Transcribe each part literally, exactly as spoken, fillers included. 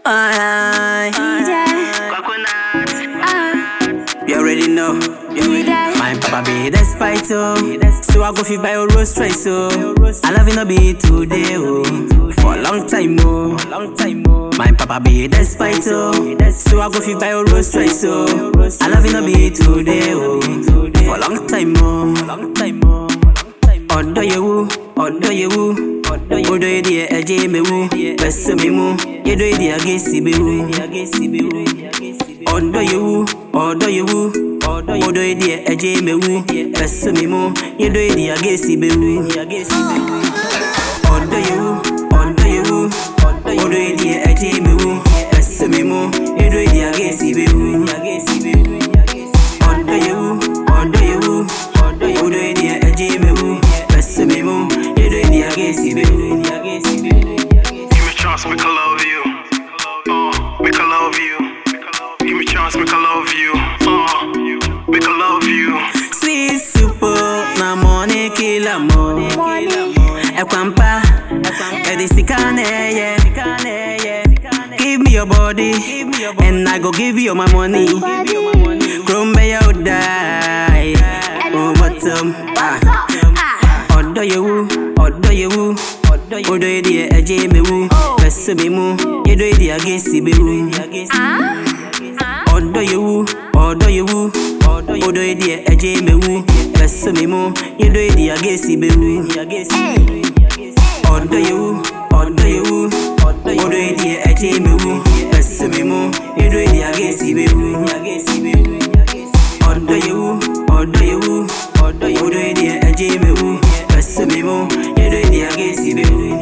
Aye, coconut. You already know. You already know. My papa be the spite, oh. So I go fi buy a rose twice, oh. I love you no be today, oh. For a long time, oh. My papa be the spite, oh. So I go fi buy a rose twice, oh. I love you no be today, oh. For a long time, oh. Odo yewu, odo yewu, odo yedi eje mewu, bese memu, yedo yedi agesi bewu. Odo yewu, odo yewu, odo yedi eje mewu, bese memu, yedo yedi agesi bewu. Odo yewu, odo yewu, odo yedi eje mewu, bese memu, yedo yedi agesi bewu. Odo yewu, odo yewu, odo yedi eje mewu. Give me chance, make I love you. Uh, make I love you. Give me chance, make I love you. Uh, make I love you. Sweet super, na money kill a mo. E kwampa, e di sikane yeah. Give me your body, and I go give you my money. Krombe ya die. Oh, what's up? Odo yewu, odo yewu, odo yedi eje mewu, bese memu, yedo yedi agesi bewu. Odo yewu, odo yewu, odo yedi eje mewu, bese memu, yedo yedi agesi bewu. Odo yewu, odo yewu, odo yedi eje mewu, bese memu, yedo yedi agesi bewu. Odo yewu, odo yewu, odo yedi eje mewu. Bese memu, yedo yedi agesi bewu.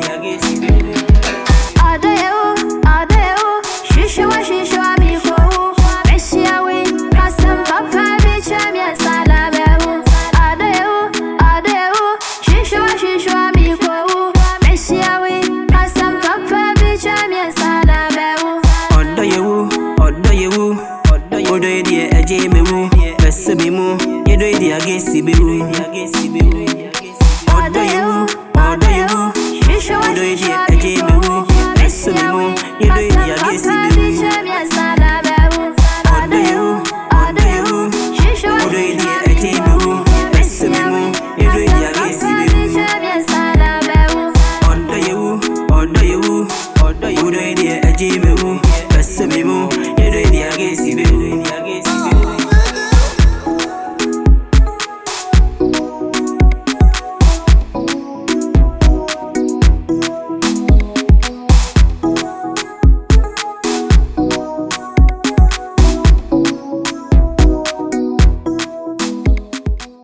Odo yewu, odo yewu, shishiwa shishiwa mikowu. Meshiawi, kasem papa bicha miesala bewu. Odo yewu, odo yewu, shishiwa shishiwa mikowu. Meshiawi, kasem papa bicha miesala bewu. Odo yewu, odo yewu, odo yedi eje mewu. Bese memu, yedo yedi agesi bewu. Odo yewu, odo yewu, odo yedi eje mewu, bese memu, yedo yedi agesi bewu. Odo yewu, odo yewu, odo yedi eje mewu, bese memu, yedo yedi agesi bewu. Odo yewu, odo yewu, odo yedi